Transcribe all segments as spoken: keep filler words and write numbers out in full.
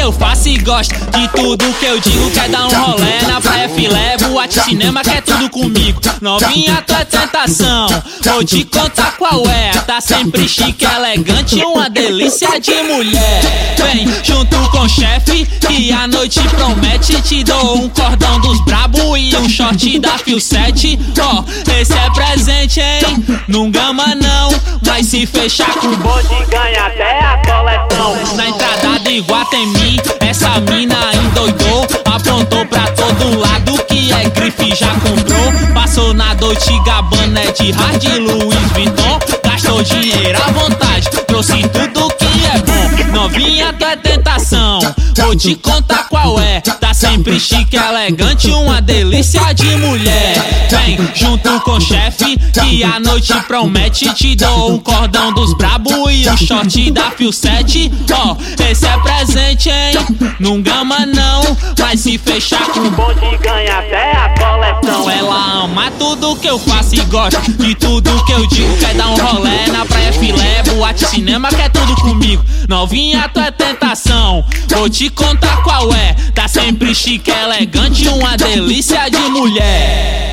eu faço e gosto de tudo que eu digo. Quer dar um rolê na praia, filé, boate, cinema, quer tudo comigo. Novinha, tu é tentação, vou te contar qual é. Tá sempre chique, elegante, uma delícia de mulher. Vem junto com o chefe, que a noite promete. Te dou um cordão dos brabo e um short da Fio sete. Ó, oh, esse é presente, hein? Não gama não, mas se fechar com o bonde ganha até a coleção. Na entrada de Iguatemi, essa mina endoidou, apontou pra todo lado que é grife, já comprou. Passou na Dolce Gabbana, é de Hard Louis Vuitton. Gastou dinheiro à vontade, trouxe tudo que é bom. Novinha, tu é tentação, vou te contar qual é. Tá sempre chique, elegante, uma delícia de mulher. Vem junto com o chefe, que a noite promete. Te dou um cordão dos brabo e um short da Fio sete. Ó, oh, esse é presente, hein? Não gama não, mas se fechar com o bonde ganha até a coleção. Ela ama tudo que eu faço e gosta de tudo que eu digo. Quer dar um rolê na praia, filé, boate, cinema, quer tudo comigo. Novinha, tu é tentação, vou te contar qual é. Tá sempre chique, elegante, uma delícia de mulher.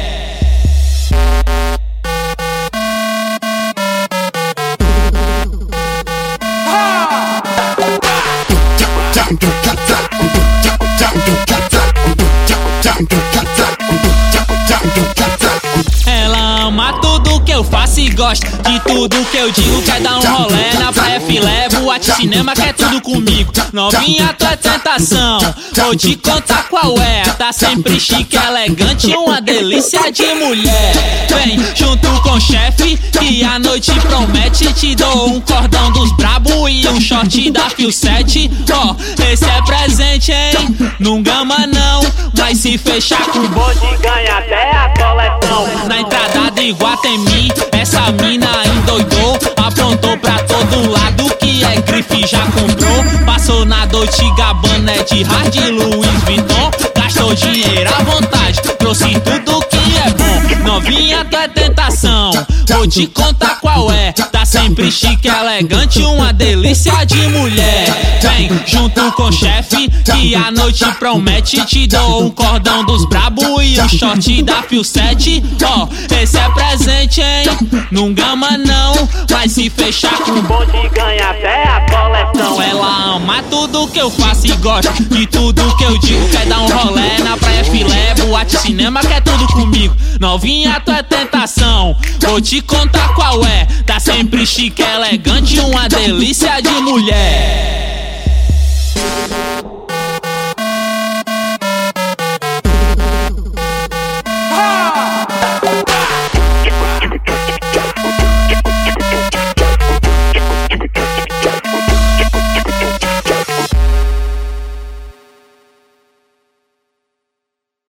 Ela ama tudo que eu faço e gosta de tudo que eu digo. Quer dar um rolê na praia, filé, boate, cinema, quer tudo comigo. Novinha, tu é tentação, vou te contar qual é. Tá sempre chique, elegante, uma delícia de mulher. Vem junto com o chefe, que a noite promete. Te dou um cordão dos brabo e um short da Fio sete. Ó, oh, esse é presente, hein? Não gama não, mas se fechar com o bonde ganha até a coleção. Na entrada de Iguatemi, essa mina endoidou, apontou pra todo lado que é grife, já comprou. Passou na Dolce Gabbana, é de Hard Louis Vuitton. Gastou dinheiro à vontade, trouxe tudo que é bom. Novinha, tu é tentação, vou te contar qual é. Tá sempre chique, elegante, uma delícia de mulher. Vem junto com o chefe, que a noite promete. Te dou um cordão dos brabo e um short da Fio sete. Ó, oh, esse é presente, hein? Não gama não, mas se fechar com o bonde ganha até a coleção. Ela ama tudo que eu faço e gosta de tudo que eu digo. Quer dar um rolê na praia, filé, boate, cinema, quer tudo comigo. Novinha, tu é tentação, vou te contar qual é. Tá sempre chique, elegante, uma delícia de mulher.